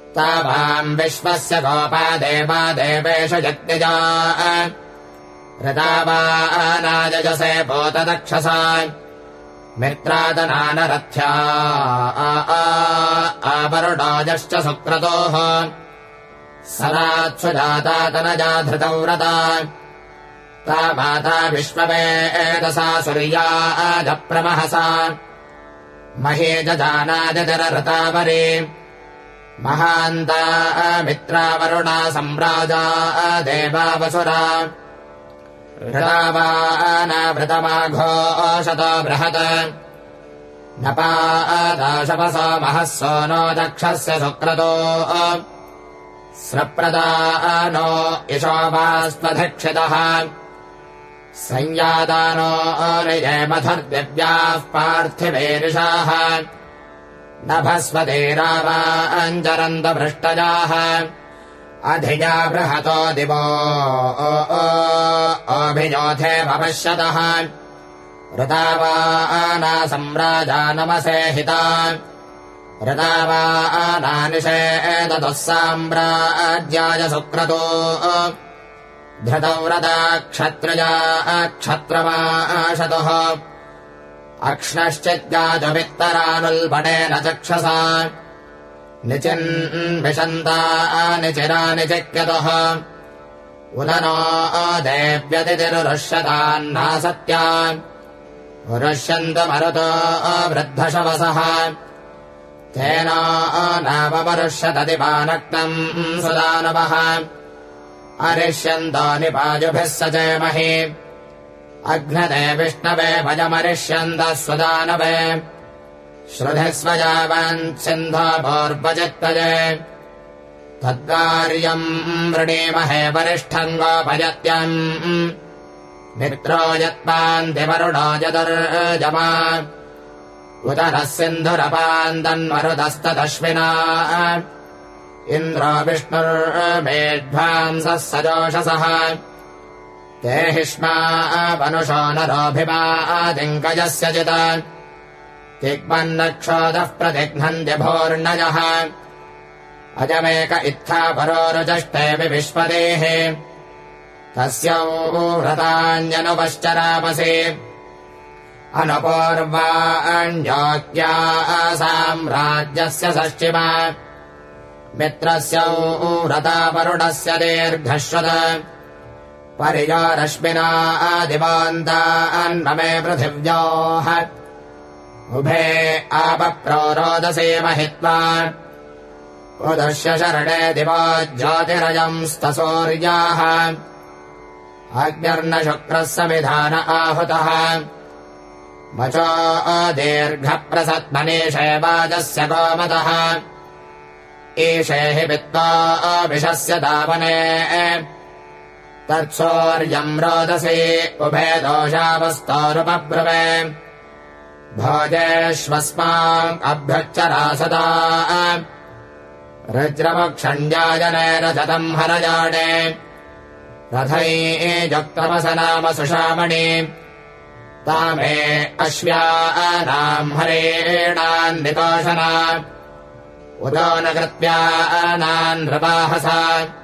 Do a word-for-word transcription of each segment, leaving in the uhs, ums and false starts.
तावाम् विश्वस्य गोपा देवा देवेषु यज्ञजा ऋतावानायजसे पोतदक्षसा मित्रादनानरथ्या आवरुणाजश्च सुक्रतोः सदात्सु जाता तनजा धृतौ व्रता ता माता विश्ववेदसा सूर्याजप्रमहसा महे जजानाजररतावरे महान्ता मित्रावरुणा सम्राजा देवावसुरा ऋतावानावृतमाघोषतो बृहत् नपादाशपसो महःसो नो दक्षस्य सुक्रतो स्रप्रदानो यशोभास्त्वधक्षितः संयादानो निजयमधर्दिव्याः पार्थिवेरिषाः नभस्वतीरावाञ्जरन्तभृष्टजाः अधिजा बृहतो दिवो अभिजोथे भविष्यतः ऋतावाना सम्राजा नमसे हिता ऋतावानानिषेदतुः साम्राज्याय सुक्रतो धृतौ व्रता क्षत्रजा क्षत्रमाशतुः अक्ष्णश्चिद्गाजवित्तरानुल्बणेन चक्षसा निचिन्विशन्ता निचिरानि चिक्यतुः उदनो देव्यतिरुष्यतान्नासत्या रुष्यन्तु मरुतो वृद्धशवसः तेन नावमरुष्यतदिपानक्तम् सुदानवः अरिष्यन्तो निपाजुभिः सचेमहि अघ्नते विष्णवे भजमरिष्यन्तः सुदानवे श्रुधिः स्वजावन् सिन्धोर्वचित्तजे तद्वार्यम् वृणीमहे वरिष्ठम् गोपयत्यम् मित्रो यत्पान्तिवरुणो यदुर्जमा उदरः सिन्धुरपान्तन्मरुतस्तदश्विना इन्द्रो विष्णुर्मेध्वांसः सजोषसः ते हिष्मा वनुषो नरोऽभिवादिङ्कजस्य चित् तिग्मन्नक्षोदः प्रतिघ्नन्त्यभोर्णजः अजमेक इत्था परोरुजष्टेऽपि विश्वदेः तस्यौ व्रतान्यनुपश्चरामसि अनुपूर्वाण्योक्या साम्राज्यस्य षष्ठिमा मित्रस्यौ व्रता वरुणस्य दीर्घश्वत परियो रश्मिना दिवान्तान्ममे पृथिव्योः उभे आपप्रोरोदसे महित्वा उदस्य शरणे दिवो ज्योतिरजंस्तसूर्याः अग्निर्न शुक्रः समिधान आहूतः वचो दीर्घप्रसत्मनीषे वाजस्य गोमतः ईशे हि वित्त्वा विशस्य दावने तत्सूर्यम् रोदसी उभे दोषावस्तोरुपब्रुवे भोजेष्वस्माम् अभ्युच्चरा सदा रुद्रमुक्षण्ड्याजने रजतम् हरजाडे रथैजुक्तमसनाम सुषामणि तामे अश्व्यानाम् हरेणान्नितोषना उदो न कृत्यानान् नृपाहसा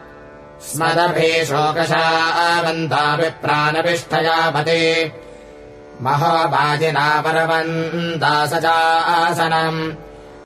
स्मदभिशोकशावन्ता विप्राणविष्ठयापति महोबाजिना परवन्ता सचासनम्